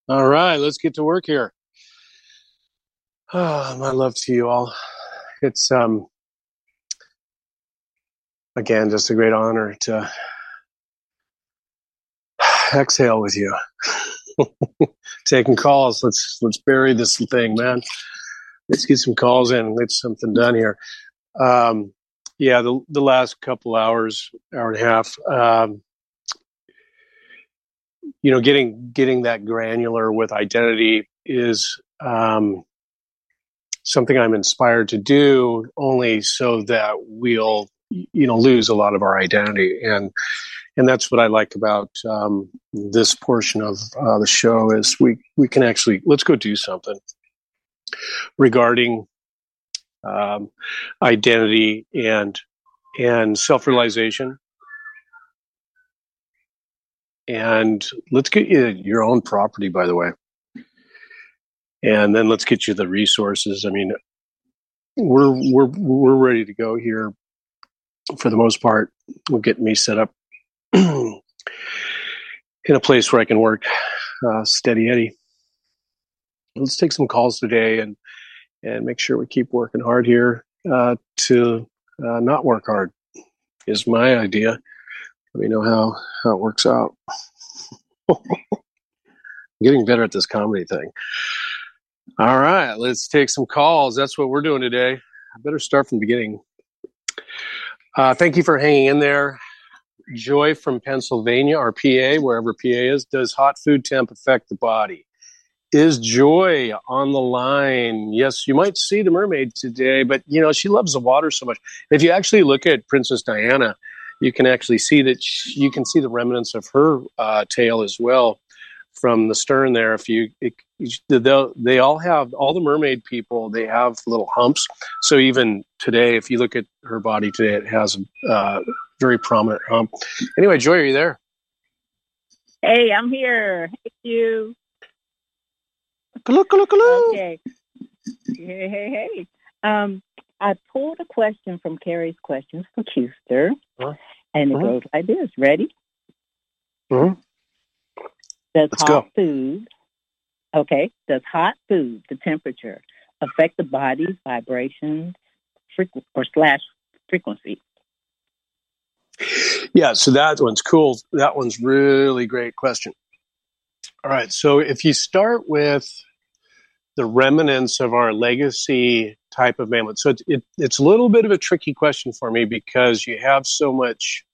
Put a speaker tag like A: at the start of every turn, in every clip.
A: All right, let's get to work here. My love to you all. It's again just a great honor to exhale with you. Taking calls. Let's bury this thing, man. Let's get some calls in and get something done here. Yeah, the last couple hours, hour and a half. Getting that granular with identity is something I'm inspired to do, only so that we'll lose a lot of our identity, and that's what I like about this portion of the show is we can actually let's go do something regarding identity and self-realization, and let's get you your own property, by the way, and then let's get you the resources. I mean, we're ready to go here for the most part. We'll get me set up in a place where I can work steady Eddie. Let's take some calls today and make sure we keep working hard here to not work hard is my idea. Let me know how it works out. I'm getting better at this comedy thing. All right, let's take some calls. That's what we're doing today. I better start from the beginning. Thank you for hanging in there. Joy from Pennsylvania, or PA, wherever PA is. Does hot food temp affect the body? Is Joy on the line? Yes, you might see the mermaid today, but she loves the water so much. If you actually look at Princess Diana, you can actually see that you can see the remnants of her tail as well from the stern there. They all have, all the mermaid people, they have little humps. So even today, if you look at her body today, it has a very prominent hump. Anyway, Joy, are you there?
B: Hey, I'm here. Thank you. Okay. Hey. I pulled a question from Carrie's Questions for Custer, and it goes like this. Ready?
A: Mm-hmm.
B: Does hot food, the temperature, affect the body's vibration frequency?
A: Yeah, so that one's cool. That one's really great question. All right, so if you start with the remnants of our legacy type of mammoth, so it's a little bit of a tricky question for me because you have so much.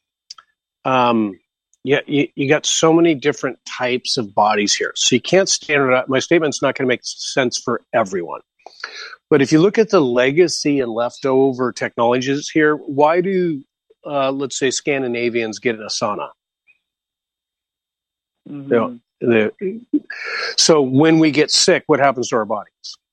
A: You got so many different types of bodies here, so you can't standardize. My statement's not going to make sense for everyone. But if you look at the legacy and leftover technologies here, why do let's say Scandinavians get a sauna?
B: Mm-hmm.
A: So when we get sick, what happens to our bodies?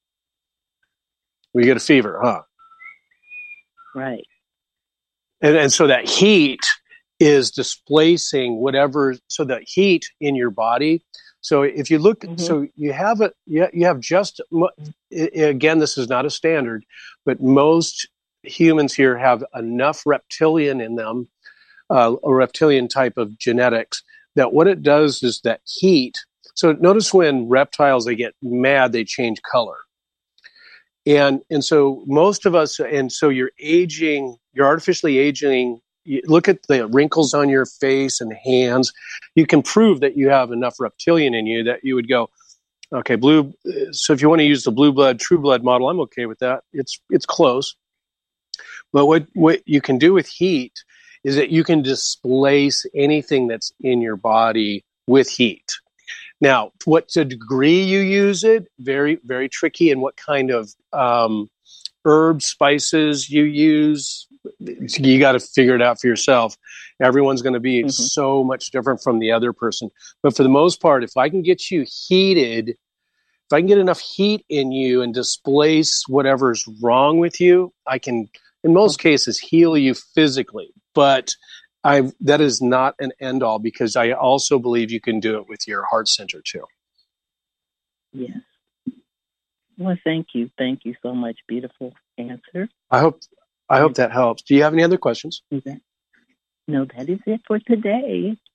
A: We get a fever, huh?
B: Right.
A: And so that heat is displacing whatever. So that heat in your body. So if you look, so you have just, again, this is not a standard, but most humans here have enough reptilian in them, a reptilian type of genetics, that what it does is that heat. So notice when reptiles, they get mad, they change color. And so most of us, and so you're artificially aging. You look at the wrinkles on your face and hands. You can prove that you have enough reptilian in you that you would go, okay, blue. So if you want to use the blue blood, true blood model, I'm okay with that. It's close. But what you can do with heat is that you can displace anything that's in your body with heat. Now, what to degree you use it, very, very tricky, and what kind of herbs, spices you use, you got to figure it out for yourself. Everyone's going to be so much different from the other person. But for the most part, if I can get you heated, if I can get enough heat in you and displace whatever's wrong with you, I can, in most cases, heal you physically. But that is not an end all, because I also believe you can do it with your heart center too.
B: Yes. Well, thank you. Thank you so much. Beautiful answer.
A: I hope that helps. Do you have any other questions?
B: No, that is it for today.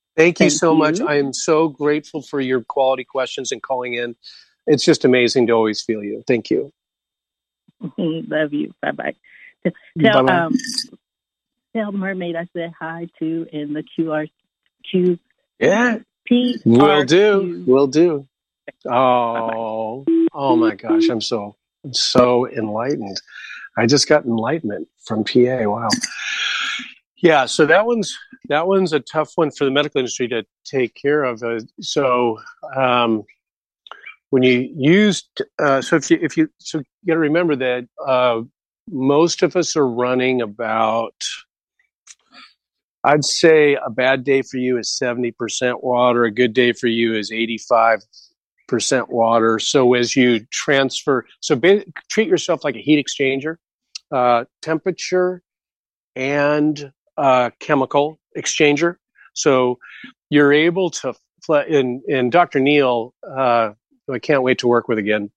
A: Thank you
B: Thank
A: so much.
B: you.
A: I am so grateful for your quality questions and calling in. It's just amazing to always feel you. Thank you.
B: Love you. Bye-bye.
A: Bye-bye.
B: Tell Mermaid I said hi to in the QRQ.
A: Yeah.
B: PRQ.
A: Will do. Will do.
B: Bye-bye.
A: Oh my gosh. I'm so enlightened. I just got enlightenment from PA. Wow. Yeah. So that one's a tough one for the medical industry to take care of. When you use, if you got to remember that most of us are running about, I'd say a bad day for you is 70% water. A good day for you is 85% water. So as you transfer, treat yourself like a heat exchanger, temperature and chemical exchanger. So you're able to, and Dr. Neil, I can't wait to work with again.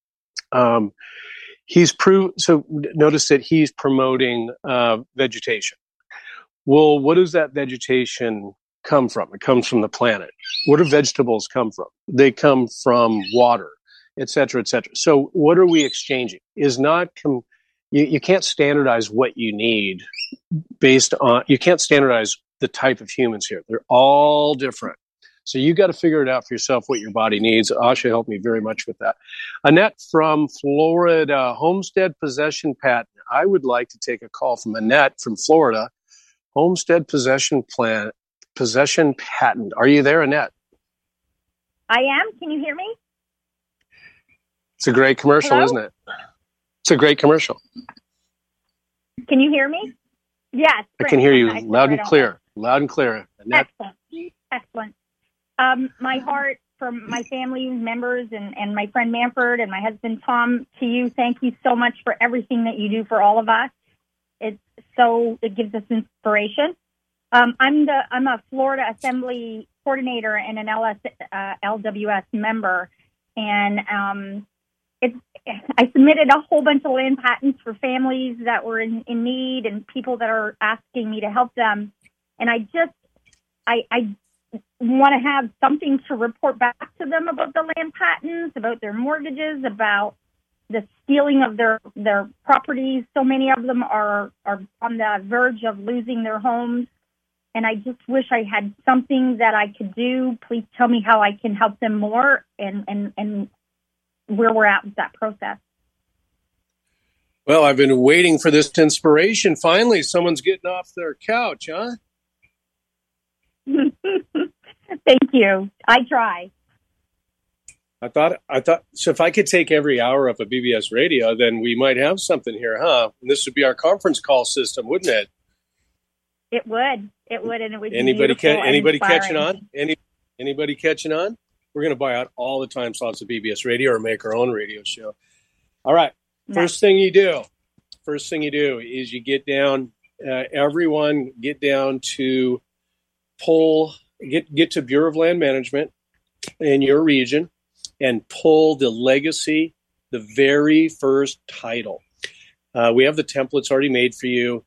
A: So notice that he's promoting vegetation. Well, what does that vegetation come from? It comes from the planet. Where do vegetables come from? They come from water, et cetera, et cetera. So what are we exchanging? You can't standardize what you need you can't standardize the type of humans here. They're all different. So you got to figure it out for yourself what your body needs. Asha helped me very much with that. Annette from Florida, homestead possession patent. I would like to take a call from Annette from Florida. Homestead possession patent. Are you there, Annette?
C: I am. Can you hear me?
A: It's a great commercial,
C: Hello?
A: Isn't it? It's a great commercial.
C: Can you hear me? Yes.
A: I can hear you loud and clear. Loud and clear. Annette.
C: Excellent. My heart for my family members and my friend Manford and my husband Tom, to you, thank you so much for everything that you do for all of us. It gives us inspiration. I'm a Florida Assembly coordinator and an LWS member, and I submitted a whole bunch of land patents for families that were in need and people that are asking me to help them. And I want to have something to report back to them about the land patents, about their mortgages, about the stealing of their properties. So many of them are on the verge of losing their homes. And I just wish I had something that I could do. Please tell me how I can help them more and where we're at with that process.
A: Well, I've been waiting for this inspiration. Finally, someone's getting off their couch, huh?
C: Thank you. I try.
A: I thought, so if I could take every hour of a BBS radio, then we might have something here, huh? And this would be our conference call system, wouldn't it?
C: It would, and it would
A: anybody
C: be beautiful.
A: Anybody catching on? Anybody catching on? We're going to buy out all the time slots of BBS radio or make our own radio show. All right. First thing you do is you get down, everyone get down to get to Bureau of Land Management in your region and pull the legacy, the very first title. We have the templates already made for you.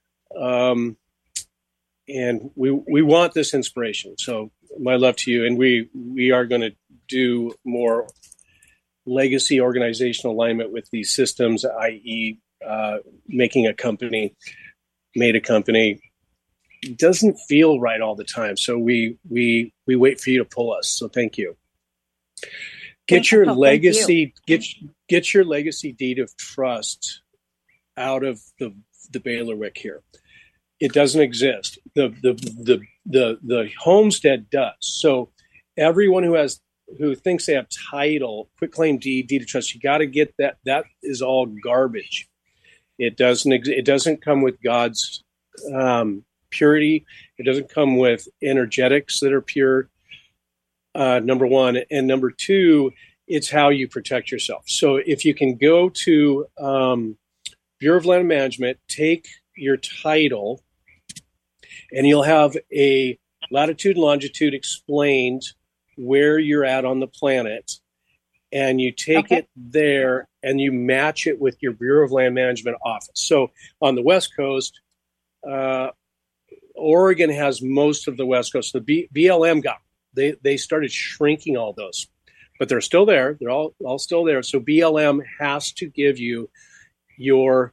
A: And we want this inspiration. So my love to you. And we are going to do more legacy organizational alignment with these systems, i.e. Making a company, made a company. It doesn't feel right all the time. So we wait for you to pull us. So thank you. Get your legacy deed of trust out of the bailiwick here. It doesn't exist. The homestead does. So everyone who thinks they have title, quitclaim deed of trust, you got to get that. That is all garbage. It doesn't come with God's purity. It doesn't come with energetics that are pure. Number one, and number two, it's how you protect yourself. So if you can go to Bureau of Land Management, take your title, and you'll have a latitude and longitude explained where you're at on the planet, and you take it there and you match it with your Bureau of Land Management office. So on the West Coast, Oregon has most of the West Coast. The BLM they started shrinking all those, but they're still there. They're all still there. So BLM has to give you your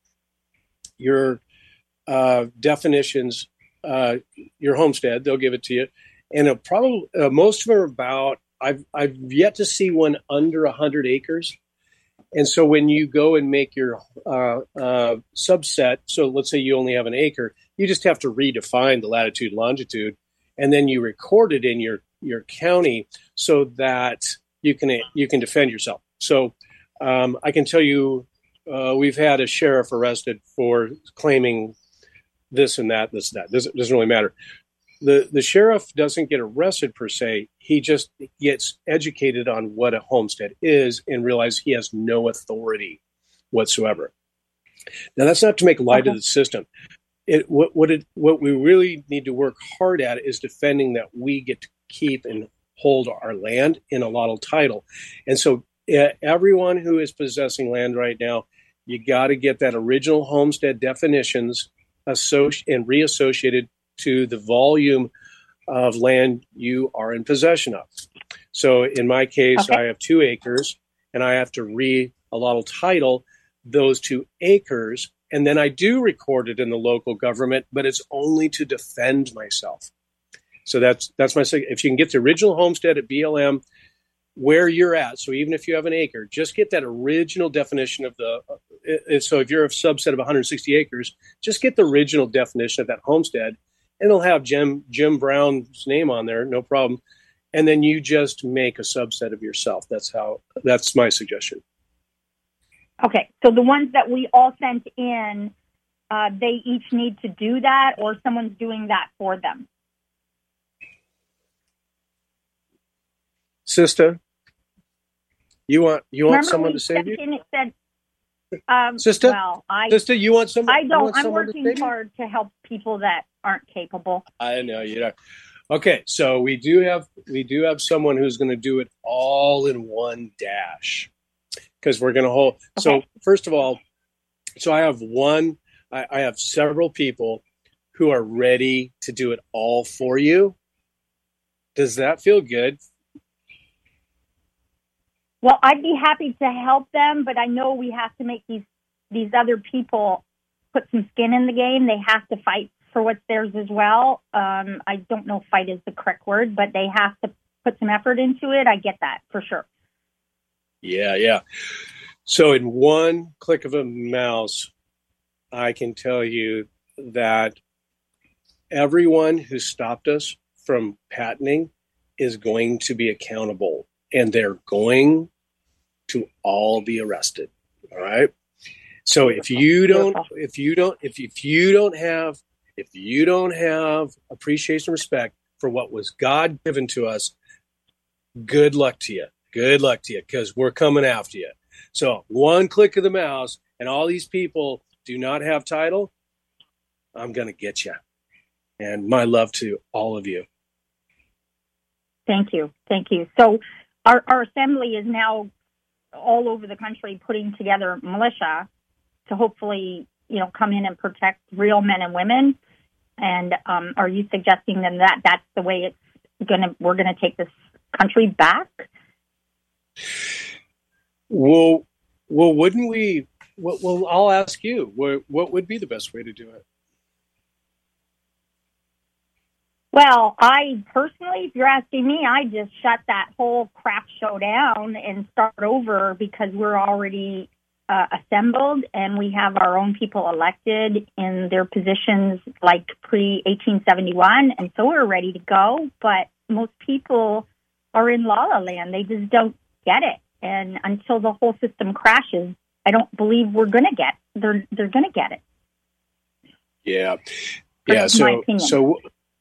A: definitions, your homestead. They'll give it to you, and probably most of them are about. I've yet to see one under 100 acres. And so when you go and make your subset, so let's say you only have an acre, you just have to redefine the latitude, longitude, and then you record it in your county so that you can defend yourself. So I can tell you, we've had a sheriff arrested for claiming this and that, this and that. Doesn't really matter. The sheriff doesn't get arrested per se. He just gets educated on what a homestead is and realizes he has no authority whatsoever. Now, that's not to make light of the system. What we really need to work hard at is defending that we get to keep and hold our land in a lotto title. And so everyone who is possessing land right now, you got to get that original homestead definitions and reassociated to the volume of land you are in possession of. So in my case, I have 2 acres, and I have to allottal title those 2 acres, and then I do record it in the local government, but it's only to defend myself. So that's my second. If you can get the original homestead at BLM where you're at, so even if you have an acre, just get that original definition of so if you're a subset of 160 acres, just get the original definition of that homestead, and it'll have Jim Brown's name on there, no problem. And then you just make a subset of yourself. That's my suggestion.
C: Okay, so the ones that we all sent in, they each need to do that, or someone's doing that for them?
A: Sister, you want someone to save you?
C: It said,
A: Sister, Sister, you want someone?
C: I don't. I'm working hard to help people that aren't capable.
A: I know you know. Okay, so we do have someone who's going to do it all in one dash, because we're going to hold. Okay. So first of all, I have I have several people who are ready to do it all for you. Does that feel good?
C: Well, I'd be happy to help them, but I know we have to make these other people put some skin in the game. They have to fight for what's theirs as well. I don't know if fight is the correct word, but they have to put some effort into it. I get that for sure.
A: Yeah. So in one click of a mouse, I can tell you that everyone who stopped us from patenting is going to be accountable, and they're going to all be arrested. All right. So if you don't have appreciation and respect for what was God given to us, good luck to you. Good luck to you, because we're coming after you. So one click of the mouse, and all these people do not have title, I'm going to get you. And my love to all of you.
C: Thank you. So our assembly is now all over the country putting together militia to hopefully, come in and protect real men and women. And are you suggesting then that that's the way we're going to take this country back?
A: Well, wouldn't we? Well, I'll ask you. What would be the best way to do it?
C: Well, I personally, if you're asking me, I just shut that whole crap show down and start over, because we're already assembled and we have our own people elected in their positions like pre-1871, and so we're ready to go. But most people are in La La Land. They just don't get it. And until the whole system crashes, I don't believe we're going to get. They're going to get it.
A: Yeah.
C: That's my opinion.
A: So.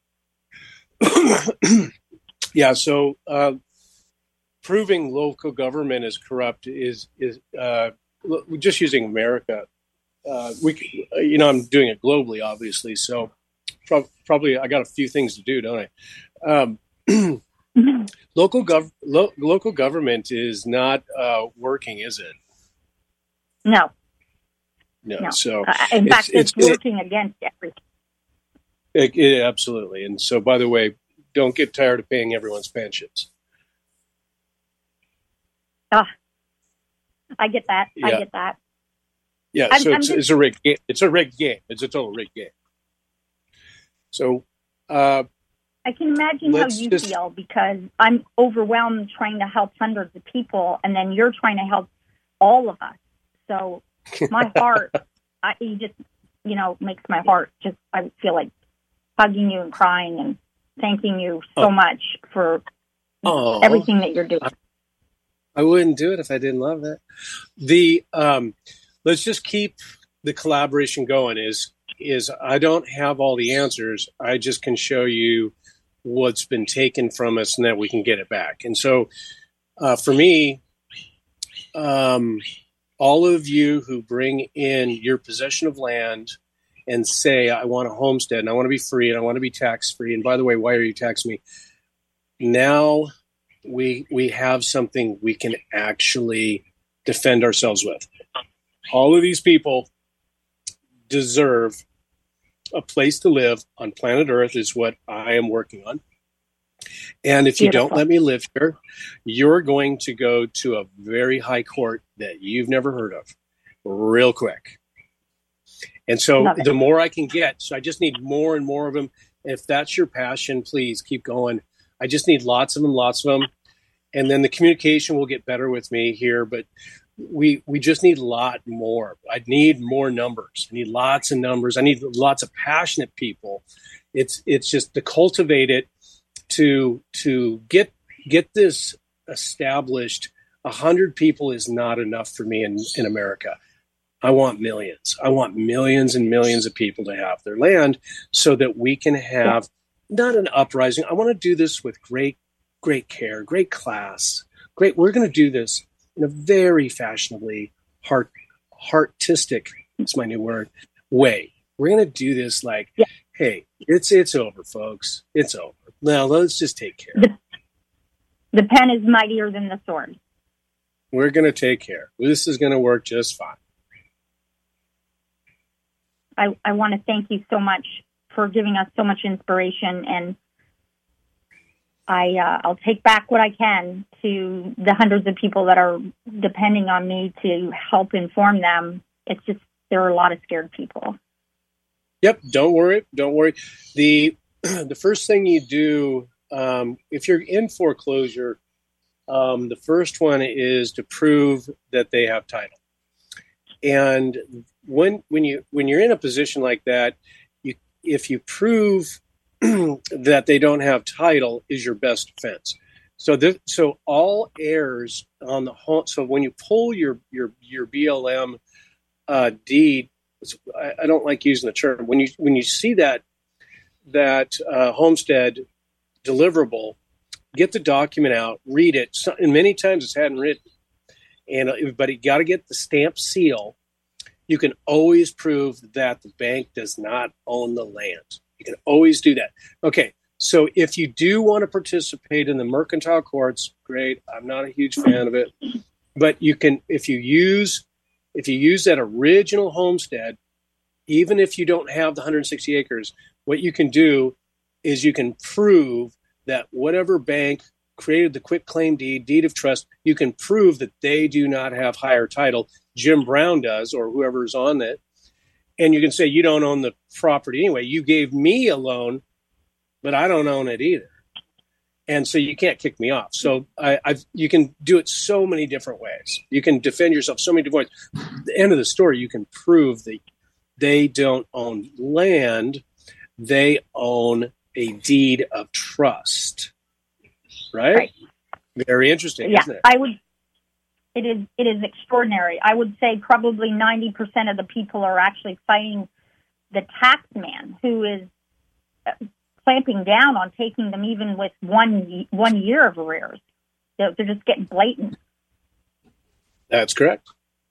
A: So proving local government is corrupt is just using America. I'm doing it globally, obviously. So probably I got a few things to do, don't I? Local government is not working, is it?
C: No.
A: So
C: in fact, it's working against everything.
A: Absolutely. And so, by the way, don't get tired of paying everyone's pensions.
C: I get that.
A: Yeah.
C: I get that.
A: Yeah, it's a rigged game. It's a rigged game. It's a total rigged game. So,
C: I can imagine how you feel, because I'm overwhelmed trying to help hundreds of people, and then you're trying to help all of us. So my heart, you just, makes my heart just, I feel like hugging you and crying and thanking you so much for everything that you're doing.
A: I wouldn't do it if I didn't love it. Let's just keep the collaboration going. Is I don't have all the answers. I just can show you what's been taken from us and that we can get it back. And so for me, all of you who bring in your possession of land and say, I want a homestead and I want to be free and I want to be tax free. And by the way, why are you taxing me? Now we have something we can actually defend ourselves with. All of these people deserve a place to live on planet Earth is what I am working on. And if you don't let me live here, you're going to go to a very high court that you've never heard of real quick. And so the more I can get, so I just need more and more of them. If that's your passion, please keep going. I just need lots of them. And then the communication will get better with me here. But we just need a lot more. I need more numbers. I need lots of numbers. I need lots of passionate people. It's just to cultivate it, to get this established. 100 people is not enough for me in America. I want millions. I want millions and millions of people to have their land so that we can have not an uprising. I want to do this with great care, great class, we're going to do this in a very fashionably heartistic, it's my new word, way. We're going to do this like, hey, it's over, folks. It's over. Now let's just take care.
C: The pen is mightier than the sword.
A: We're going to take care. This is going to work just fine.
C: I want to thank you so much for giving us so much inspiration, and I'll take back what I can to the hundreds of people that are depending on me to help inform them. It's just, there are a lot of scared people.
A: Yep. Don't worry. The first thing you do, if you're in foreclosure, the first one is to prove that they have title. And when you're in a position like that, if you prove that they don't have title, is your best defense. So all heirs on the home. So when you pull your BLM deed, I don't like using the term. When you see that homestead deliverable, get the document out, read it. And many times it's handwritten, but you got to get the stamp seal. You can always prove that the bank does not own the land. You can always do that. Okay, so if you do want to participate in the mercantile courts, great. I'm not a huge fan of it, but you can if you use that original homestead, even if you don't have the 160 acres, what you can do is you can prove that whatever bank created the quitclaim deed of trust, you can prove that they do not have higher title. Jim Brown does, or whoever's on it. And you can say, you don't own the property anyway. You gave me a loan, but I don't own it either. And so you can't kick me off. So you can do it so many different ways. You can defend yourself so many different ways. At the end of the story, you can prove that they don't own land. They own a deed of trust. Right? Very interesting, isn't it?
C: It is extraordinary. I would say probably 90% of the people are actually fighting the tax man who is clamping down on taking them even with one year of arrears. They're just getting blatant.
A: That's correct.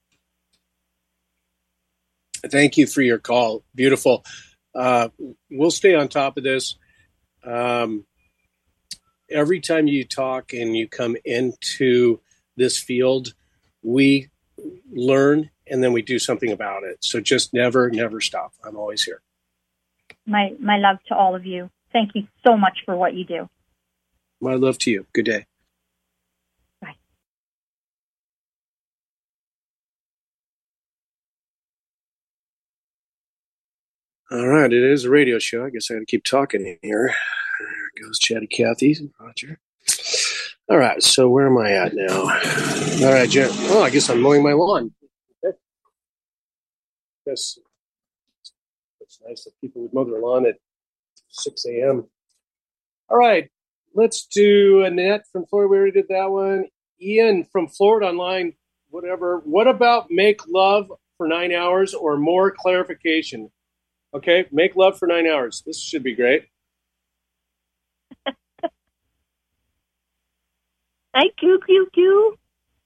A: Thank you for your call. Beautiful. We'll stay on top of this. Every time you talk and you come into this field, we learn and then we do something about it. So just never stop. I'm always here.
C: my love to all of you. Thank you so much for what you do.
A: My love to you. Good day.
C: Bye.
A: All right, it is a radio show. I guess I got to keep talking in here. There goes Chatty Cathy, Roger. All right, so where am I at now? All right, Jen. Oh, I guess I'm mowing my lawn. Okay. Yes, it's nice that people would mow their lawn at 6 a.m. All right, let's do Annette from Florida. We already did that one. Ian from Florida online, whatever. What about make love for 9 hours or more clarification? Okay, make love for 9 hours. This should be great.
D: Hi, coo, coo, coo.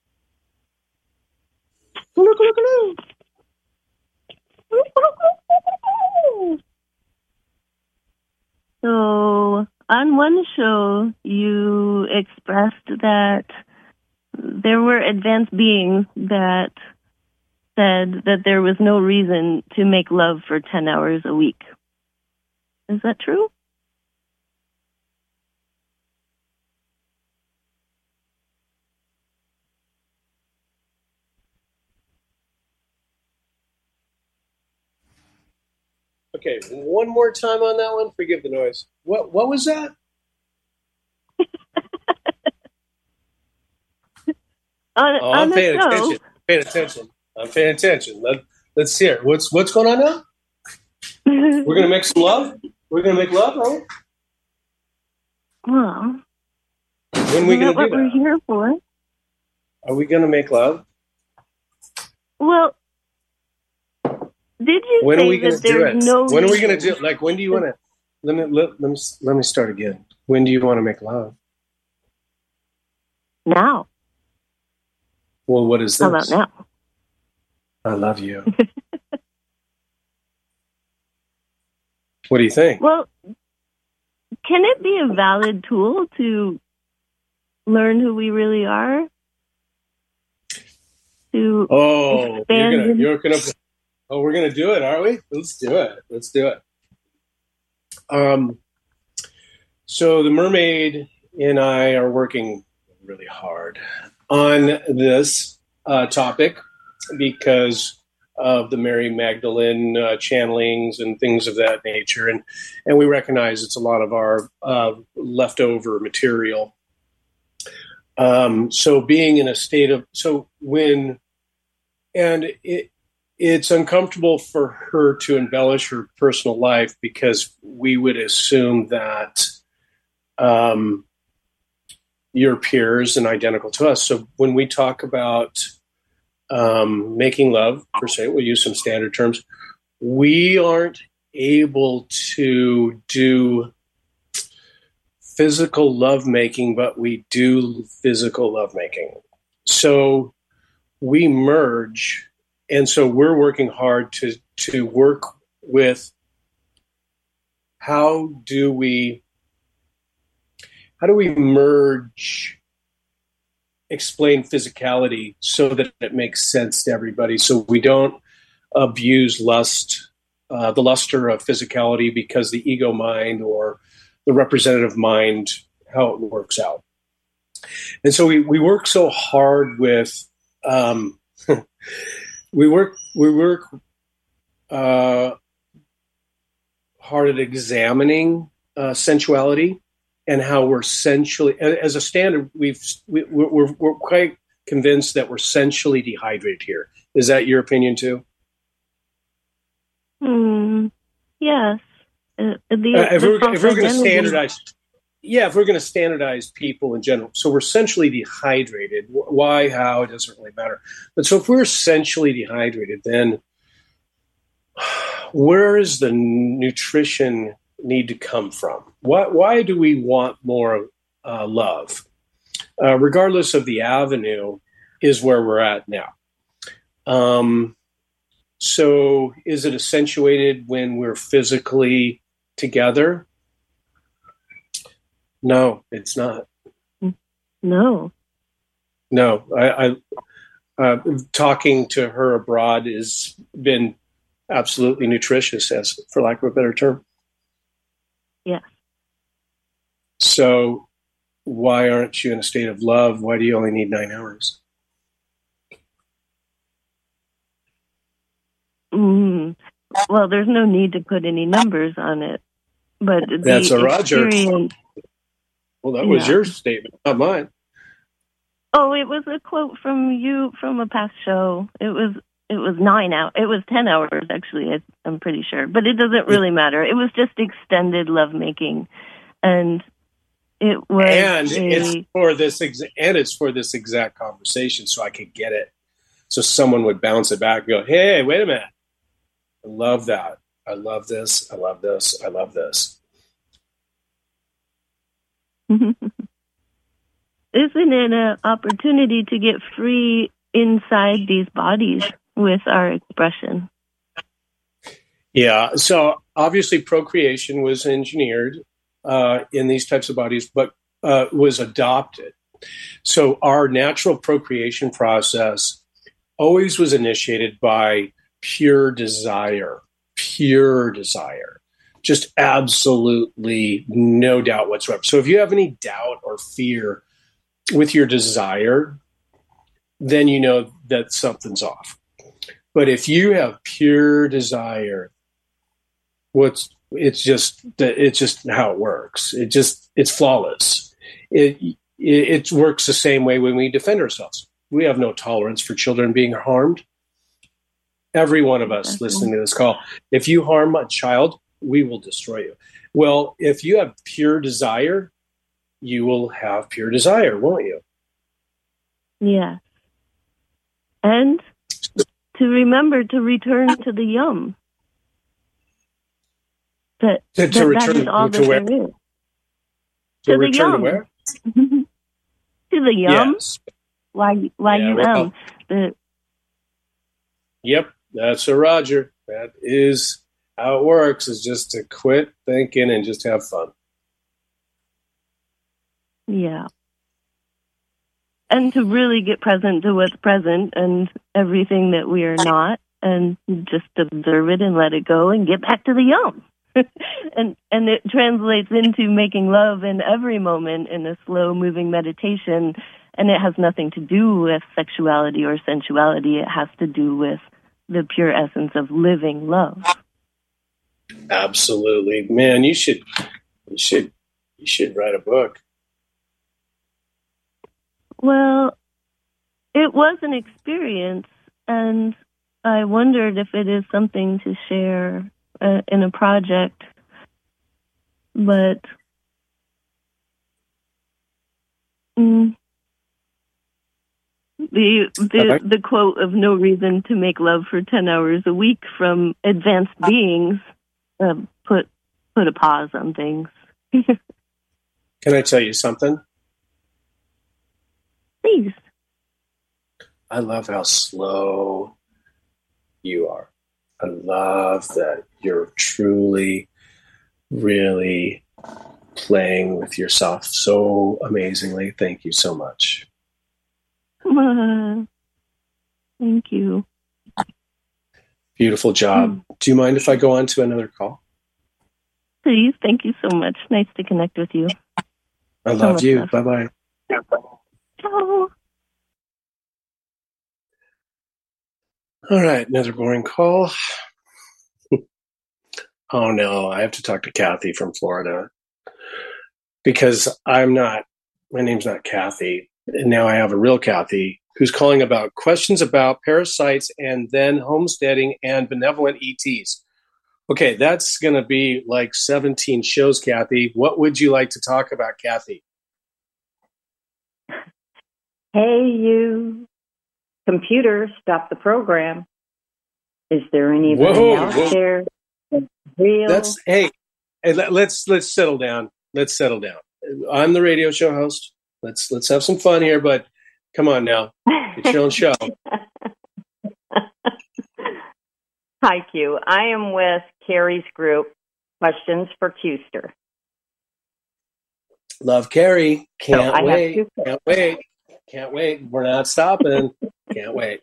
D: So, on one show, you expressed that there were advanced beings that said that there was no reason to make love for 10 hours a week. Is that true?
A: Okay, one more time on that one. Forgive the noise. What was that? I'm paying attention. I'm paying attention. Let's hear it. What's going on now? We're gonna make some love. We're gonna make love, are we?
D: Well,
A: when are we gonna do
D: what
A: that?
D: we're here for.
A: Are we gonna make love?
D: Well, did you
A: when
D: say
A: are we
D: that there's no
A: When are we gonna
D: reason?
A: do it? Like, when do you want to? Let me start again. When do you want to make love?
D: Now.
A: Well, what is this?
D: How about now?
A: I love you. What do you think?
D: Well, can it be a valid tool to learn who we really are? To expand
A: you're gonna. Oh, we're gonna do it, are we? Let's do it. So the mermaid and I are working really hard on this topic because of the Mary Magdalene channelings and things of that nature, and we recognize it's a lot of our leftover material. So being in a state of it's uncomfortable for her to embellish her personal life because we would assume that your peers and identical to us. So when we talk about making love, per se, we'll use some standard terms, we aren't able to do physical lovemaking, but we do physical lovemaking. So we merge. And so we're working hard to work with how do we merge, explain physicality so that it makes sense to everybody, so we don't abuse lust, the luster of physicality, because the ego mind or the representative mind, how it works out. And so we work so hard with we work hard at examining sensuality and how we're sensually, as a standard, we're quite convinced that we're sensually dehydrated here. Is that your opinion too?
D: Yes.
A: If we're going to standardize, if we're going to standardize people in general, so we're essentially dehydrated. Why, how, it doesn't really matter. But so if we're essentially dehydrated, then where is the nutrition need to come from? Why do we want more love? Regardless of the avenue is where we're at now. So is it accentuated when we're physically together? No, it's not.
D: No.
A: I talking to her abroad has been absolutely nutritious, as for lack of a better term.
D: Yes.
A: So why aren't you in a state of love? Why do you only need 9 hours?
D: Well, there's no need to put any numbers on it, but
A: That's a Roger. Well, that was your statement, not mine.
D: Oh, it was a quote from you from a past show. It was 9 hours. It was 10 hours, actually. I'm pretty sure, but it doesn't really matter. It was just extended lovemaking, and it was.
A: And it's for this exact conversation, so I could get it. So someone would bounce it back and go, "Hey, wait a minute! I love that. I love this. I love this. I love this."
D: Isn't it an opportunity to get free inside these bodies with our expression?
A: Yeah. So obviously procreation was engineered in these types of bodies, but was adopted. So our natural procreation process always was initiated by pure desire, just absolutely no doubt whatsoever. So if you have any doubt or fear with your desire, then you know that something's off. But if you have pure desire, it's just how it works. It's flawless. It works the same way when we defend ourselves. We have no tolerance for children being harmed. Every one of us listening to this call, if you harm a child, we will destroy you. Well, if you have pure desire, you will have pure desire, won't you?
D: Yeah. And to remember to return to the yum. That is all that there is.
A: To return to where?
D: To the yum.
A: Yes.
D: Y-U-M.
A: Yep, that's a Roger. That is how it works, is just to quit thinking and just have fun.
D: Yeah. And to really get present to what's present and everything that we are not, and just observe it and let it go and get back to the yum. and it translates into making love in every moment in a slow moving meditation. And it has nothing to do with sexuality or sensuality. It has to do with the pure essence of living love.
A: Absolutely. Man, you should write a book.
D: Well, it was an experience, and I wondered if it is something to share in a project, but the quote of "no reason to make love for 10 hours a week" from advanced beings put a pause on things.
A: Can I tell you something?
D: Please.
A: I love how slow you are. I love that you're truly, really playing with yourself so amazingly. Thank you so much.
D: Thank you.
A: Beautiful job. Do you mind if I go on to another call?
D: Please. Thank you so much. Nice to connect with you.
A: I love you. Bye-bye.
D: Ciao.
A: All right, another boring call. Oh no, I have to talk to Kathy from Florida because my name's not Kathy. And now I have a real Kathy who's calling about questions about parasites and then homesteading and benevolent ETs. Okay, that's going to be like 17 shows, Kathy. What would you like to talk about, Kathy?
B: Hey, you. Computer, stop the program. Is there anybody out there that's real?
A: Let's settle down. Let's settle down. I'm the radio show host. Let's have some fun here, but come on now. It's your own show.
B: Hi, Q. I am with Carrie's group, Questions for Qster.
A: Love Carrie. Can't wait. We're not stopping. Can't wait.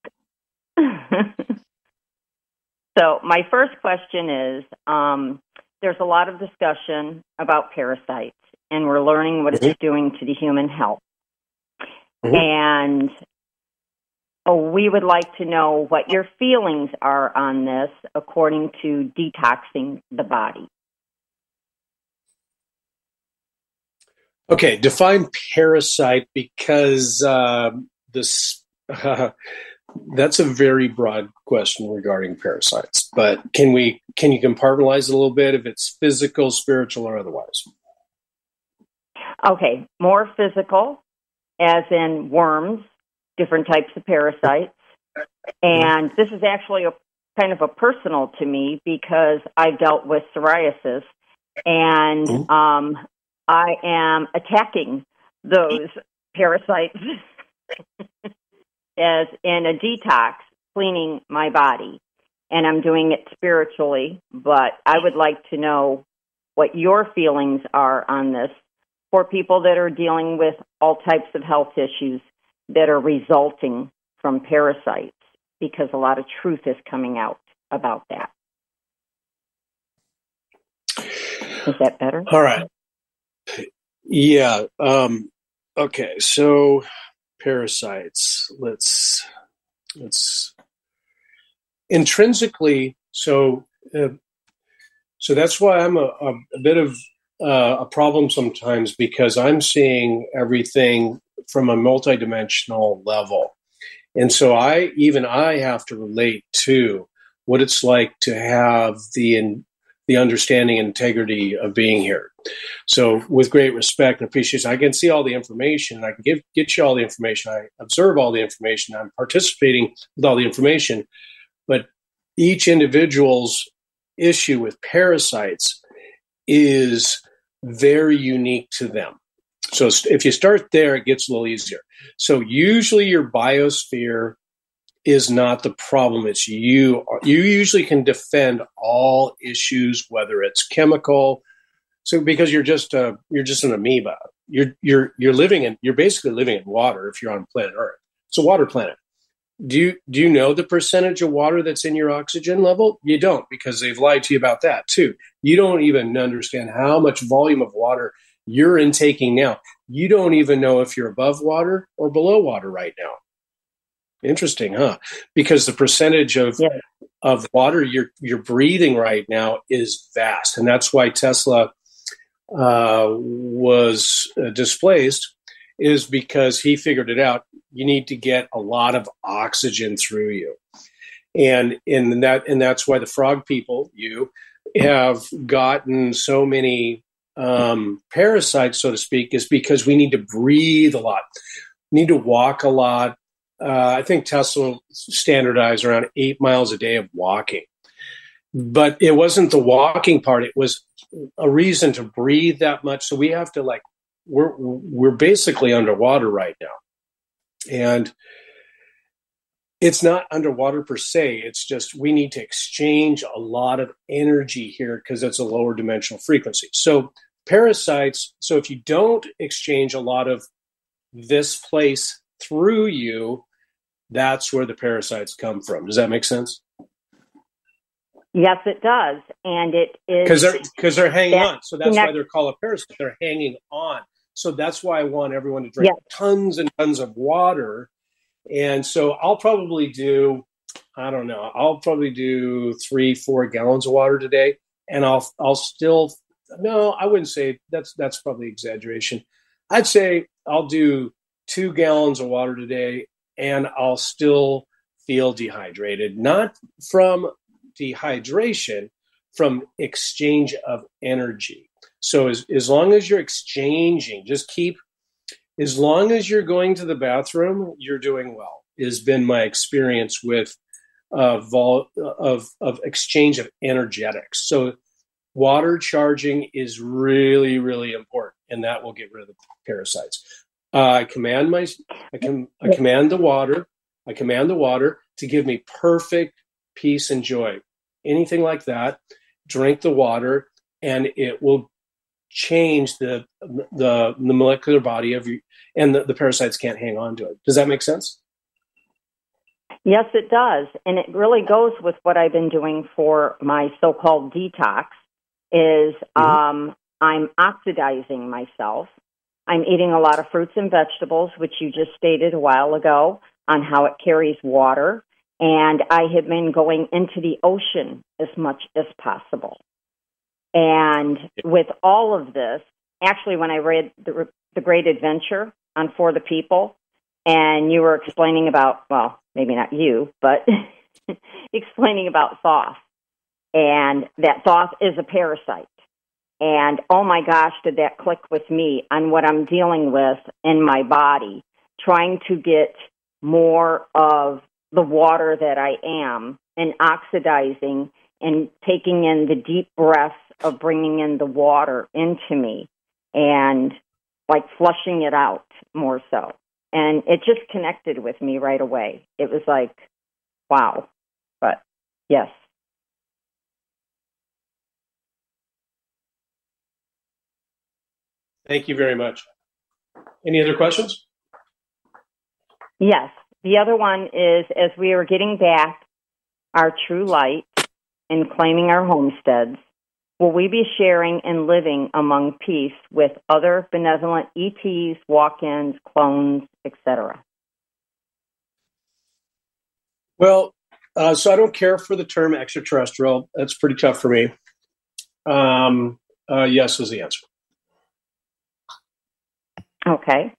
B: So my first question is, there's a lot of discussion about parasites, and we're learning what it's doing to the human health. And we would like to know what your feelings are on this according to detoxing the body.
A: Okay, define parasite, because that's a very broad question regarding parasites. But can you compartmentalize it a little bit if it's physical, spiritual, or otherwise?
B: Okay, more physical, as in worms, different types of parasites. And this is actually kind of a personal to me because I've dealt with psoriasis, and I am attacking those parasites as in a detox, cleaning my body. And I'm doing it spiritually, but I would like to know what your feelings are on this for people that are dealing with all types of health issues that are resulting from parasites, because a lot of truth is coming out about that. Is that better?
A: All right. Yeah. Okay. So parasites. Let's intrinsically. So that's why I'm a bit of a problem sometimes, because I'm seeing everything from a multidimensional level, and so I have to relate to what it's like to have the understanding and integrity of being here. So with great respect and appreciation, I can see all the information. I can get you all the information. I observe all the information. I'm participating with all the information. But each individual's issue with parasites is very unique to them. So if you start there, it gets a little easier. So usually your biosphere is not the problem. It's you. You usually can defend all issues, whether it's chemical. So because you're just an amoeba. You're basically living in water if you're on planet Earth. It's a water planet. Do you know the percentage of water that's in your oxygen level? You don't, because they've lied to you about that too. You don't even understand how much volume of water you're intaking now. You don't even know if you're above water or below water right now. Interesting, huh? Because the percentage of water you're breathing right now is vast, and that's why Tesla was displaced, is because he figured it out. You need to get a lot of oxygen through you, and that's why the frog people, you have gotten so many parasites, so to speak, is because we need to breathe a lot, we need to walk a lot. I think Tesla standardized around 8 miles a day of walking. But it wasn't the walking part. It was a reason to breathe that much. So we have to we're basically underwater right now. And it's not underwater per se. It's just we need to exchange a lot of energy here because it's a lower dimensional frequency. So parasites, so if you don't exchange a lot of this place through you, that's where the parasites come from. Does that make sense?
B: Yes, it does. And it is
A: because they're hanging on. So that's why they're called a parasite. They're hanging on. So that's why I want everyone to drink tons and tons of water. And so I'll probably do, I don't know, I'll probably do 3-4 gallons of water today. And I'll still, no, I wouldn't say that's probably exaggeration. I'd say I'll do 2 gallons of water today, and I'll still feel dehydrated, not from dehydration, from exchange of energy. So as long as you're exchanging, as long as you're going to the bathroom, you're doing well, has been my experience with of exchange of energetics. So water charging is really, really important, and that will get rid of the parasites. I command the water to give me perfect peace and joy. Anything like that, drink the water, and it will change the molecular body of you, and the parasites can't hang on to it. Does that make sense?
B: Yes, it does. And it really goes with what I've been doing for my so-called detox, is I'm oxidizing myself. I'm eating a lot of fruits and vegetables, which you just stated a while ago on how it carries water. And I have been going into the ocean as much as possible. And with all of this, actually, when I read The Great Adventure on For the People, and you were explaining about, well, maybe not you, but explaining about Thoth, and that Thoth is a parasite. And oh my gosh, did that click with me on what I'm dealing with in my body, trying to get more of the water that I am and oxidizing and taking in the deep breaths of bringing in the water into me and like flushing it out more so. And it just connected with me right away. It was like, wow. But yes.
A: Thank you very much. Any other questions?
B: Yes. The other one is, as we are getting back our true light and claiming our homesteads, will we be sharing and living among peace with other benevolent ETs, walk-ins, clones, etc.?
A: Well, so I don't care for the term extraterrestrial. That's pretty tough for me. Yes is the answer.
B: Okay.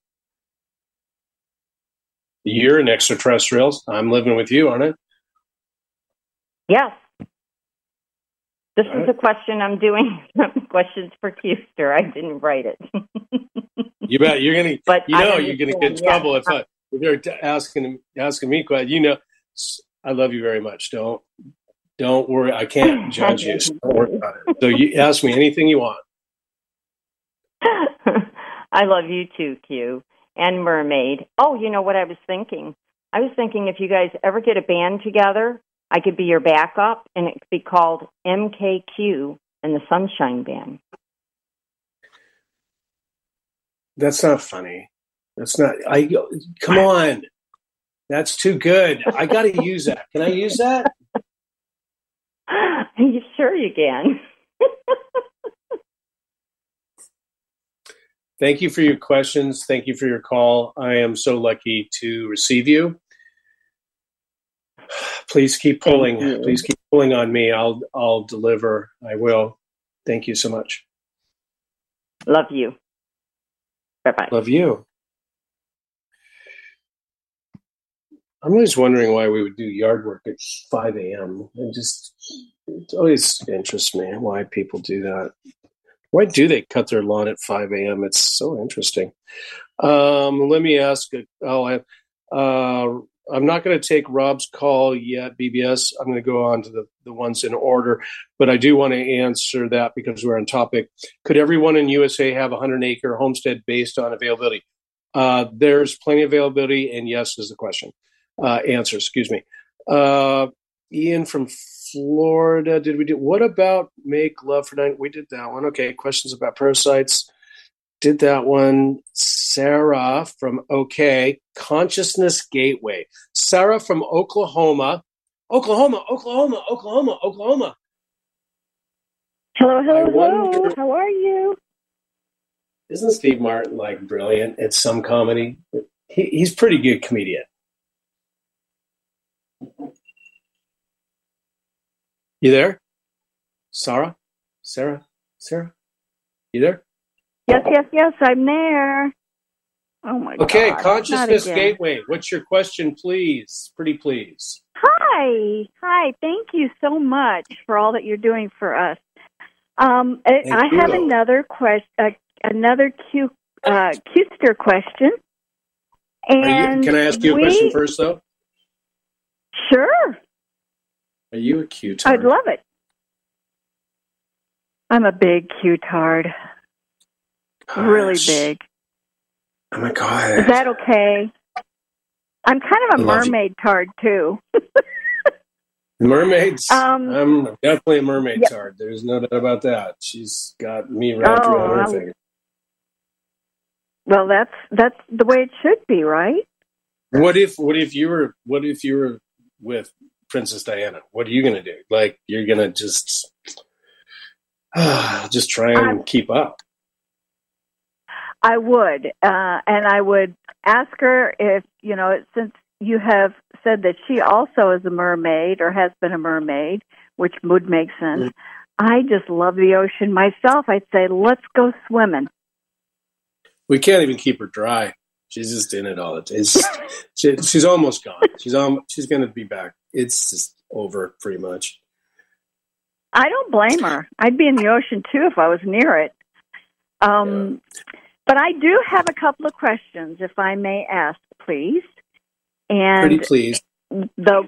A: You're an extraterrestrial. I'm living with you, aren't I?
B: Yes. This is a question I'm doing. Questions for Custer. I didn't write it.
A: You bet. You're gonna.
B: But
A: you're gonna get in trouble if you're asking me questions. I love you very much. Don't worry. I can't judge you. So don't worry about it. So you ask me anything you want.
B: I love you too, Q. And Mermaid. Oh, you know what I was thinking? I was thinking if you guys ever get a band together, I could be your backup, and it could be called MKQ and the Sunshine Band.
A: That's not funny. That's not. Come on. That's too good. I got to use that. Can I use that?
B: Sure you can.
A: Thank you for your questions. Thank you for your call. I am so lucky to receive you. Please keep pulling. Please keep pulling on me. I'll deliver. I will. Thank you so much.
B: Love you. Bye-bye.
A: Love you. I'm always wondering why we would do yard work at 5 a.m. It always interests me why people do that. Why do they cut their lawn at 5 a.m.? It's so interesting. Let me ask. I'm not going to take Rob's call yet, BBS. I'm going to go on to the ones in order, but I do want to answer that because we're on topic. Could everyone in USA have a 100-acre homestead based on availability? There's plenty of availability, and yes is the question. Answer, excuse me. Ian from Florida, what about Make Love for Nine? We did that one. Okay, questions about parasites. Did that one. Sarah from Consciousness Gateway. Sarah from Oklahoma. Oklahoma.
C: Hello. How are you?
A: Isn't Steve Martin like brilliant at some comedy? He's pretty good comedian. You there? Sarah? You there?
C: Yes, I'm there. Oh, my God.
A: Okay, Consciousness Gateway. What's your question, please? Pretty please.
C: Hi. Thank you so much for all that you're doing for us. I have another question, another Custer question. And
A: can I ask you a question first, though?
C: Sure.
A: Are you a Q-tard?
C: I'd love it. I'm a big Q-tard. Really big.
A: Oh, my God.
C: Is that okay? I'm kind of a mermaid tard, too.
A: Mermaids? I'm definitely a mermaid tard. There's no doubt about that. She's got me wrapped around her finger.
C: Well, that's the way it should be, right?
A: What if you were with Princess Diana? What are you going to do? Like, you're going to just just try and keep up.
E: I would, and I would ask her if, since you have said that she also is a mermaid or has been a mermaid, which would make sense. Mm-hmm. I just love the ocean myself. I'd say, let's go swimming.
A: We can't even keep her dry. She's just in it all the time. She's almost gone. She's going to be back. It's just over pretty much.
E: I don't blame her. I'd be in the ocean too if I was near it. But I do have a couple of questions, if I may ask, please. And
A: pretty please.
E: The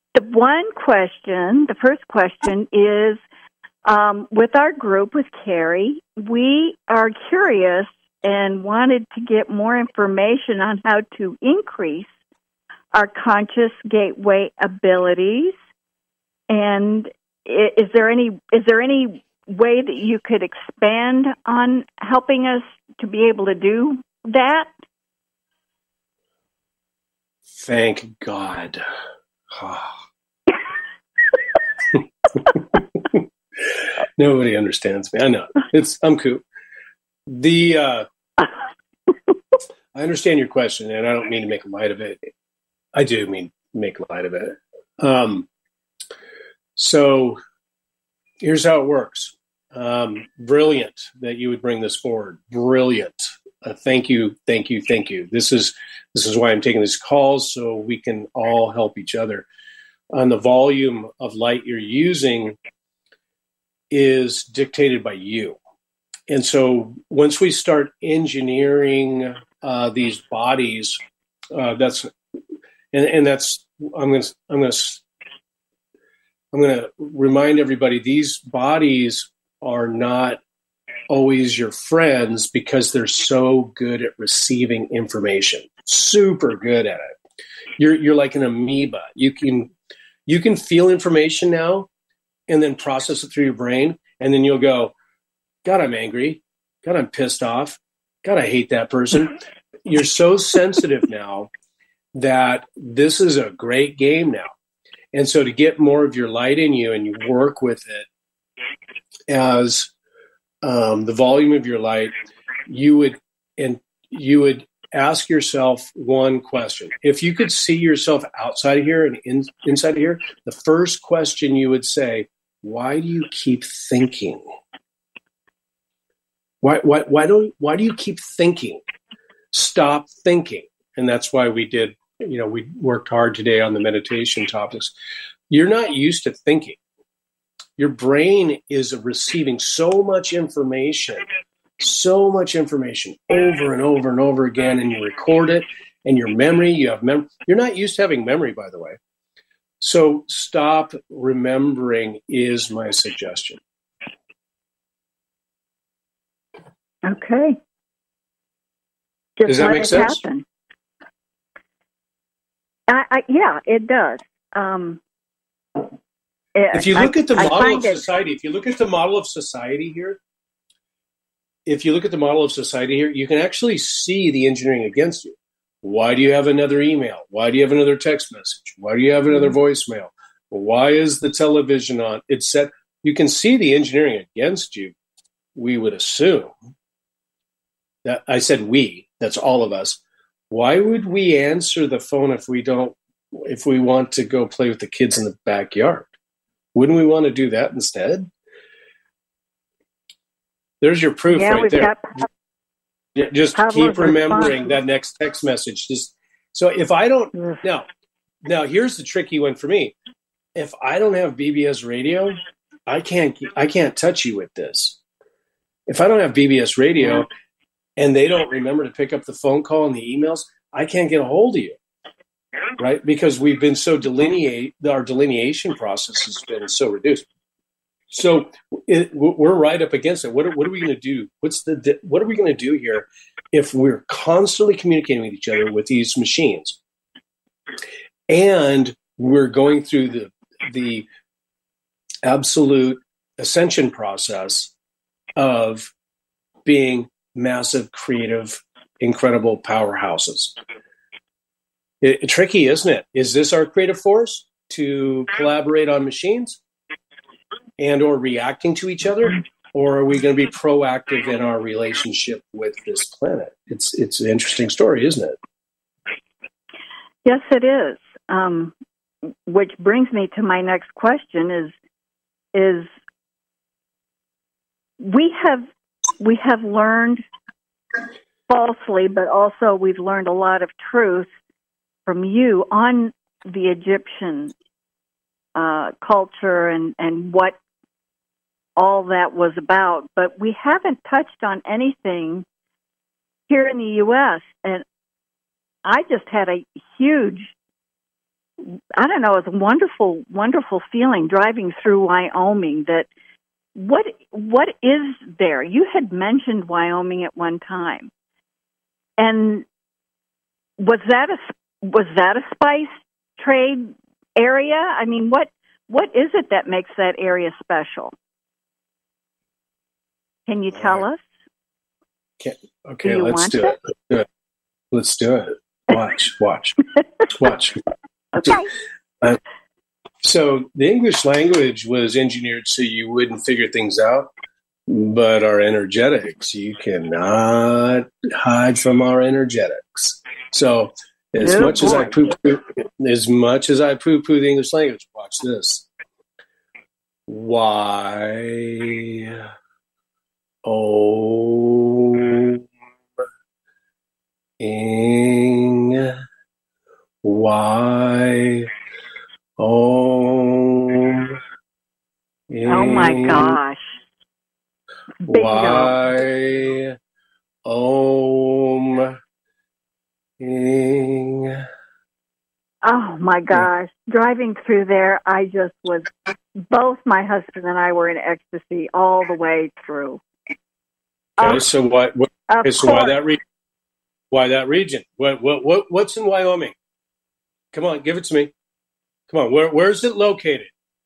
E: first question is, with our group with Carrie, we are curious and wanted to get more information on how to increase our conscious gateway abilities. And is there any way that you could expand on helping us to be able to do that?
A: Thank God. Nobody understands me. I know. I'm cool. I understand your question, and I don't mean to make light of it. I do mean make light of it. So here's how it works. Brilliant that you would bring this forward. Brilliant. Thank you. This is why I'm taking these calls, so we can all help each other. On the volume of light you're using is dictated by you. And so once we start engineering these bodies, I'm going to remind everybody, these bodies are not always your friends because they're so good at receiving information, super good at it. You're like an amoeba. You can feel information now and then process it through your brain, and then you'll go, God, I'm angry. God, I'm pissed off. God, I hate that person. You're so sensitive now that this is a great game now. And so to get more of your light in you, and you work with it as the volume of your light, you would ask yourself one question. If you could see yourself outside of here and inside of here, the first question you would say, why do you keep thinking? Why do you keep thinking? Stop thinking. And that's why we worked hard today on the meditation topics. You're not used to thinking. Your brain is receiving so much information over and over and over again, and you record it, and your memory, you're not used to having memory, by the way. So stop remembering is my suggestion.
E: Okay.
A: Does that make sense?
E: Happen. Yeah, it does.
A: If you look at the model of society, you can actually see the engineering against you. Why do you have another email? Why do you have another text message? Why do you have another voicemail? Why is the television on? It's set. You can see the engineering against you. We would assume that I said we. That's all of us. Why would we answer the phone if we want to go play with the kids in the backyard? Wouldn't we want to do that instead? There's your proof right there. Just keep remembering that next text message. So if I don't now here's the tricky one for me. If I don't have BBS radio, I can't touch you with this. If I don't have BBS radio and they don't remember to pick up the phone call and the emails, I can't get a hold of you. Right? Because we've been so our delineation process has been so reduced. So we're right up against it. What are we going to do? What are we going to do here if we're constantly communicating with each other with these machines, and we're going through the absolute ascension process of being massive, creative, incredible powerhouses? Tricky, isn't it? Is this our creative force to collaborate on machines and or reacting to each other? or are we going to be proactive in our relationship with this planet? It's an interesting story, isn't it?
E: Yes, it is. Which brings me to my next question: is we have learned falsely, but also we've learned a lot of truth from you on the Egyptian culture and what all that was about, but we haven't touched on anything here in the U.S. And I just had a huge, I don't know, it's a wonderful, wonderful feeling driving through Wyoming. That what is there? You had mentioned Wyoming at one time, and was that a spice trade area? I mean, what is it that makes that area special? Can you tell us?
A: Okay, let's do it. Let's do it. Watch.
E: Okay.
A: So the English language was engineered so you wouldn't figure things out, but our energetics, you cannot hide from our energetics. So as much as I poo-poo the English language, watch this. Why? Ing, why,
E: Oh my gosh.
A: Why, ing.
E: Oh my gosh. Driving through there, I just was, both my husband and I were in ecstasy all the way through.
A: Okay, so why that region? Why that region? What's in Wyoming? Come on, give it to me. Come on, where's it located?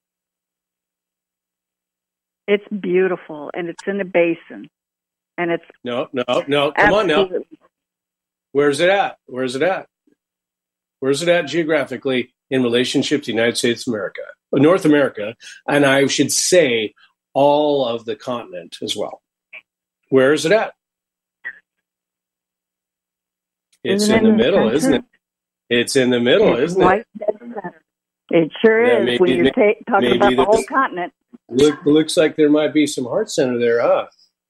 E: It's beautiful, and it's in a basin, and it's
A: no. Come on now. Where's it at? Where's it at geographically in relationship to the United States of America, North America, and I should say all of the continent as well? Where is it at? It's in the middle, isn't it? It's in the middle, isn't it?
E: It sure is when you're talking about the whole continent.
A: Looks like there might be some heart center there, huh?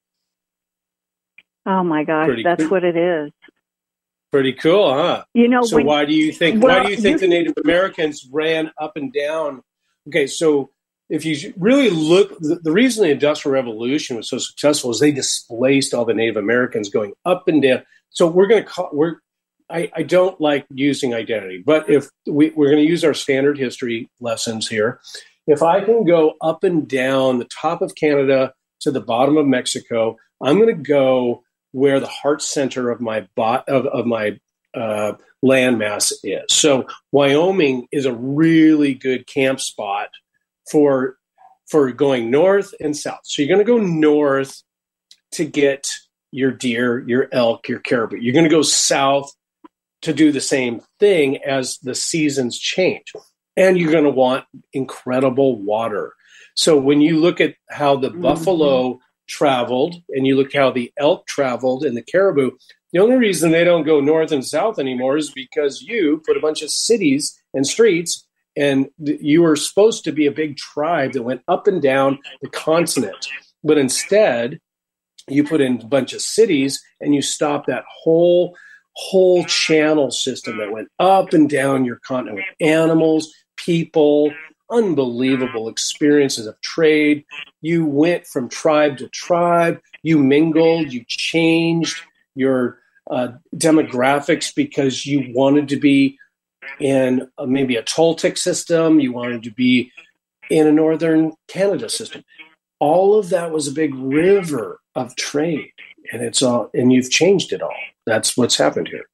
E: Oh my gosh, that's cool. What it is.
A: Pretty cool, huh?
E: You know.
A: So why do you think the Native Americans ran up and down? Okay, so if you really look, the reason the Industrial Revolution was so successful is they displaced all the Native Americans going up and down. So I don't like using identity, but if we're going to use our standard history lessons here, if I can go up and down the top of Canada to the bottom of Mexico, I'm going to go where the heart center of my landmass is. So Wyoming is a really good camp spot for going north and south. So you're going to go north to get your deer, your elk, your caribou. You're going to go south to do the same thing as the seasons change. And you're going to want incredible water. So when you look at how the buffalo traveled and you look how the elk traveled and the caribou, the only reason they don't go north and south anymore is because you put a bunch of cities and streets, and you were supposed to be a big tribe that went up and down the continent. But instead, you put in a bunch of cities and you stop that whole channel system that went up and down your continent with animals, people, unbelievable experiences of trade. You went from tribe to tribe. You mingled. You changed your demographics because you wanted to be in maybe a Toltec system. You wanted to be in a Northern Canada system. All of that was a big river of trade, and you've changed it all. That's what's happened here.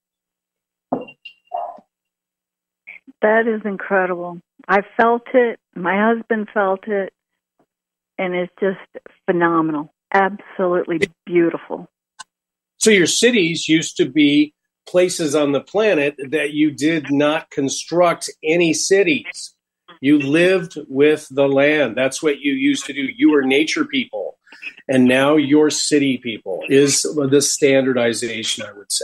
E: That is incredible. I felt it. My husband felt it. And it's just phenomenal. Absolutely beautiful.
A: So your cities used to be places on the planet that you did not construct any cities. You lived with the land. That's what you used to do. You were nature people. and now your city people is the standardization, I would say.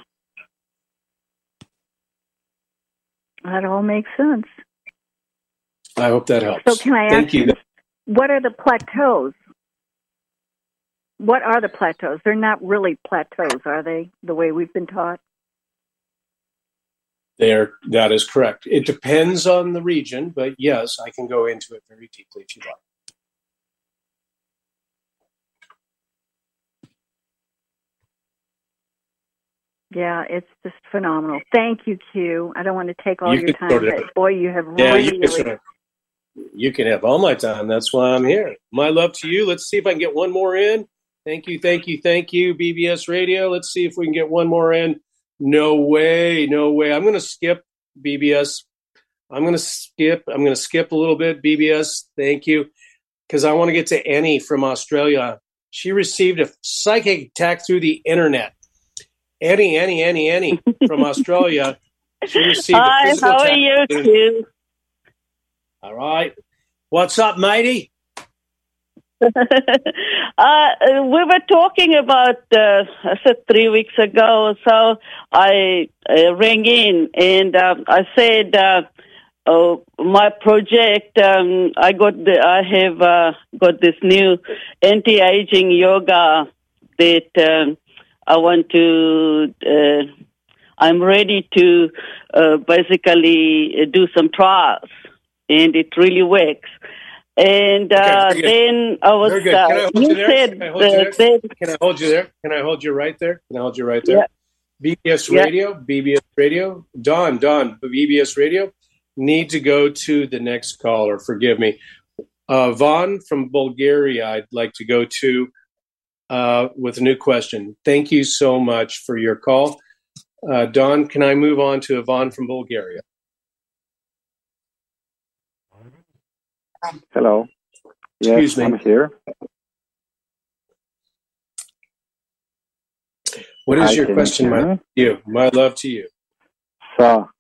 E: That all makes sense.
A: I hope that helps.
E: So can I
A: Thank
E: ask
A: you.
E: What are the plateaus? What are the plateaus? They're not really plateaus, are they, the way we've been taught?
A: That is correct. It depends on the region, but yes, I can go into it very deeply if you like.
E: Yeah, it's just phenomenal. Thank you, Q. I don't want to take all your time, but boy, you have
A: you can have all my time. That's why I'm here. My love to you. Let's see if I can get one more in. Thank you, BBS Radio. Let's see if we can get one more in. No way. I'm going to skip BBS. I'm going to skip a little bit, BBS. Thank you. Because I want to get to Annie from Australia. She received a psychic attack through the internet. Annie from Australia. She received a physical attack.
F: Hi, how are you, Q?
A: All right. What's up, matey?
F: We were talking about, I said 3 weeks ago, so I rang in and I said, my project, I have got this new anti-aging yoga that I want to, I'm ready to basically do some trials, and it really works. And then I was,
A: very good. Can I hold you there? Can I hold you there? Can I hold you right there?
F: Yeah.
A: BBS Radio. Don, BBS Radio. Need to go to the next caller. Forgive me. Vaughn from Bulgaria, I'd like to go to with a new question. Thank you so much for your call. Don, can I move on to Vaughn from Bulgaria?
G: Hello.
A: Excuse me.
G: I'm here.
A: What is your question, my love to you?
G: So,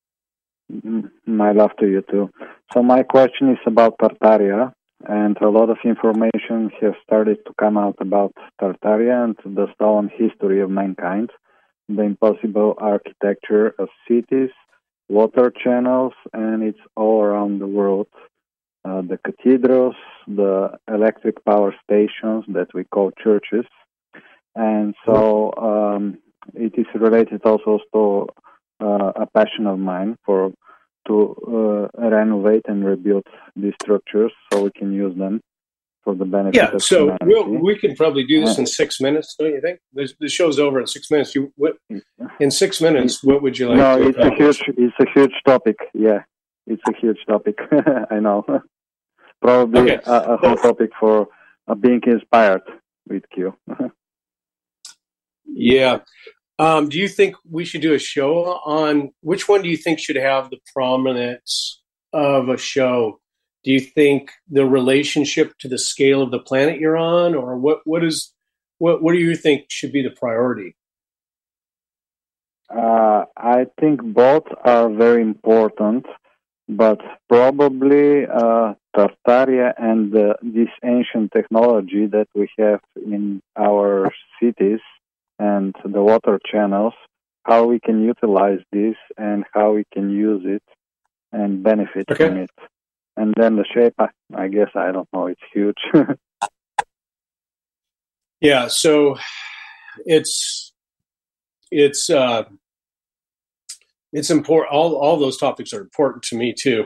G: my love to you too. So my question is about Tartaria, and a lot of information has started to come out about Tartaria and the stolen history of mankind, the impossible architecture of cities, water channels, and it's all around the world. The cathedrals, the electric power stations that we call churches. And so it is related also to a passion of mine to renovate and rebuild these structures so we can use them for the benefit of humanity.
A: Yeah, so we can probably do this in 6 minutes, don't you think? The show's over in 6 minutes. In 6 minutes, what would you like to accomplish?
G: It's a huge topic, yeah. It's a huge topic, I know. Probably a whole topic for being inspired with Q.
A: Yeah. Do you think we should do a show on which one do you think should have the prominence of a show? Do you think the relationship to the scale of the planet you're on, or what do you think should be the priority?
G: I think both are very important, but probably Tartaria and this ancient technology that we have in our cities and the water channels, how we can utilize this and how we can use it and benefit from it. And then the shape, I guess, I don't know, it's huge.
A: Yeah, so it's important. All those topics are important to me too,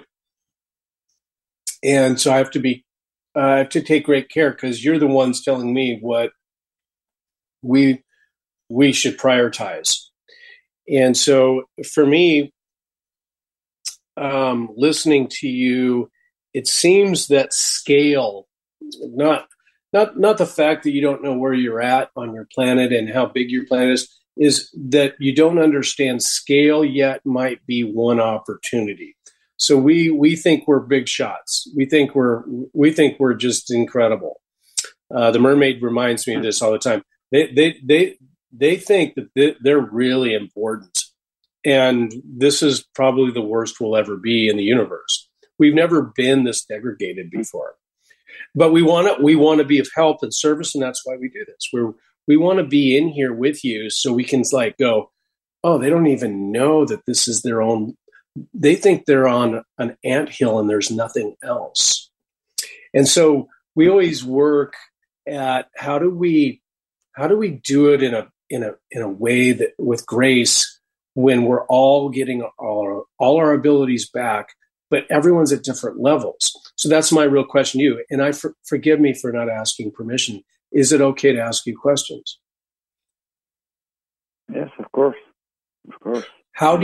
A: and so I have to take great care because you're the ones telling me what we should prioritize. And so for me, listening to you, it seems that scale, not the fact that you don't know where you're at on your planet and how big your planet is that you don't understand scale yet might be one opportunity. So we think we're big shots. We think we're just incredible. The mermaid reminds me of this all the time. They think that they're really important, and this is probably the worst we'll ever be in the universe. We've never been this degraded before. But we want to be of help and service, and that's why we do this. We want to be in here with you so we can like go, oh, they don't even know that this is their own. They think they're on an anthill and there's nothing else. And so we always work at how do we do it in a way that with grace when we're all getting all our abilities back, but everyone's at different levels. So that's my real question to you. And forgive me for not asking permission. Is it okay to ask you questions?
G: Yes, of course. Of course.
A: How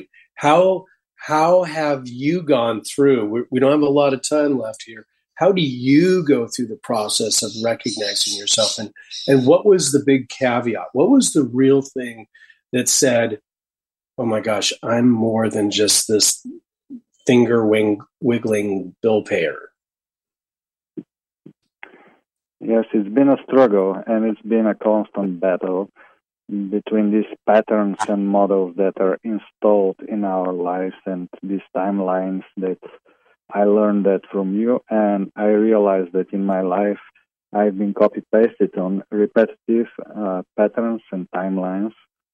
A: have you gone through? We don't have a lot of time left here. How do you go through the process of recognizing yourself? And what was the big caveat? What was the real thing that said, oh my gosh, I'm more than just this finger wiggling bill payer?
G: Yes, it's been a struggle, and it's been a constant battle between these patterns and models that are installed in our lives and these timelines that I learned that from you, and I realized that in my life I've been copy-pasted on repetitive patterns and timelines,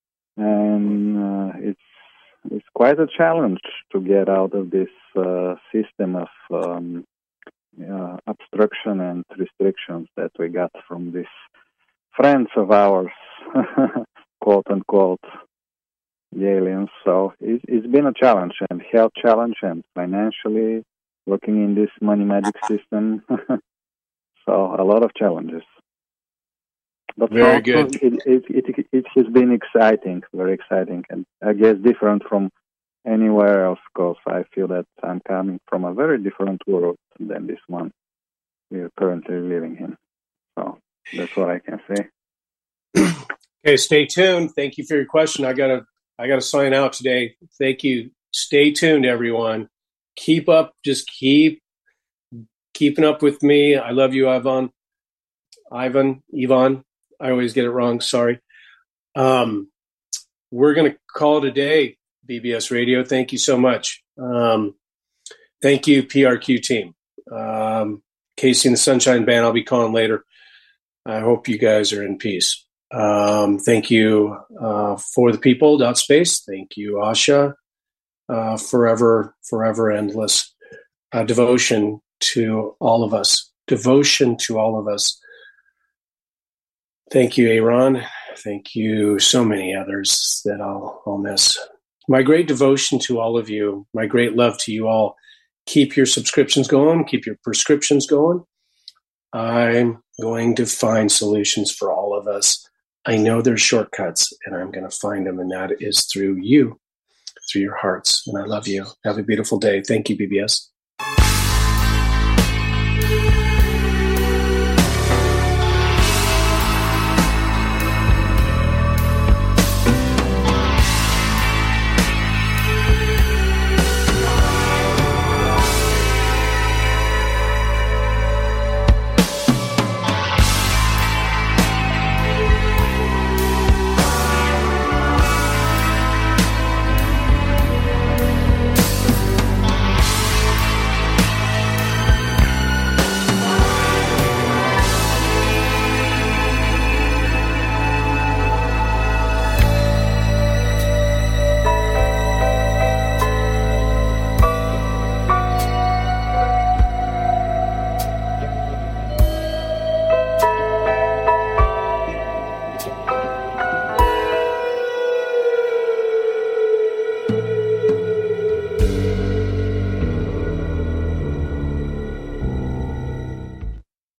G: and it's quite a challenge to get out of this system of obstruction and restrictions that we got from these friends of ours, quote unquote, the aliens. So it's been a challenge, and health challenge, and financially working in this money magic system. So a lot of challenges. But
A: very good.
G: It has been exciting, very exciting, and I guess different from anywhere else, because I feel that I'm coming from a very different world than this one we are currently living in. So that's what I can say.
A: Okay, stay tuned. Thank you for your question. I gotta sign out today. Thank you. Stay tuned, everyone. Keep up. Just keeping up with me. I love you, Ivan. I always get it wrong. Sorry. We're gonna call it a day. BBS Radio. Thank you so much. Thank you, PRQ team. Casey and the Sunshine Band, I'll be calling later. I hope you guys are in peace. Thank you for the people, .space. Thank you, Asha. Forever endless devotion to all of us. Devotion to all of us. Thank you, Aaron. Thank you, so many others that I'll miss. My great devotion to all of you, my great love to you all. Keep your subscriptions going, keep your prescriptions going. I'm going to find solutions for all of us. I know there's shortcuts, and I'm going to find them, and that is through you, through your hearts. And I love you. Have a beautiful day. Thank you, BBS.